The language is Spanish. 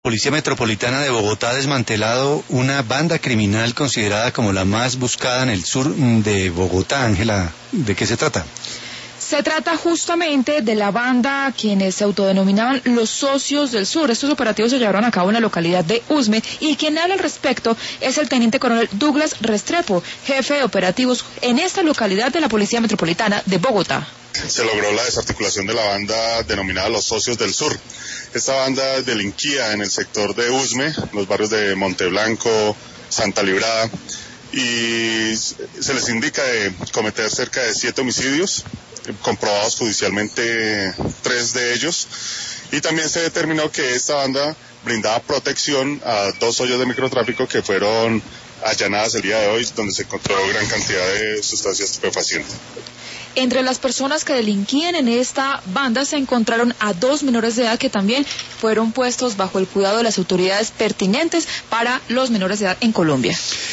Policía Metropolitana de Bogotá ha desmantelado una banda criminal considerada como la más buscada en el sur de Bogotá. Ángela, ¿de qué se trata? Se trata justamente de la banda quienes se autodenominaban los Socios del Sur. Estos operativos se llevaron a cabo en la localidad de Usme y quien habla al respecto es el teniente coronel Douglas Restrepo, jefe de operativos en esta localidad de la Policía Metropolitana de Bogotá. Se logró la desarticulación de la banda denominada Los Socios del Sur. Esta banda delinquía en el sector de Usme, los barrios de Monteblanco, Santa Librada, y se les indica de cometer cerca de 7 homicidios, comprobados judicialmente 3 de ellos, y también se determinó que esta banda brindaba protección a 2 ollas de microtráfico que fueron allanadas el día de hoy, donde se encontró gran cantidad de sustancias estupefacientes. Entre las personas que delinquían en esta banda se encontraron a 2 menores de edad que también fueron puestos bajo el cuidado de las autoridades pertinentes para los menores de edad en Colombia.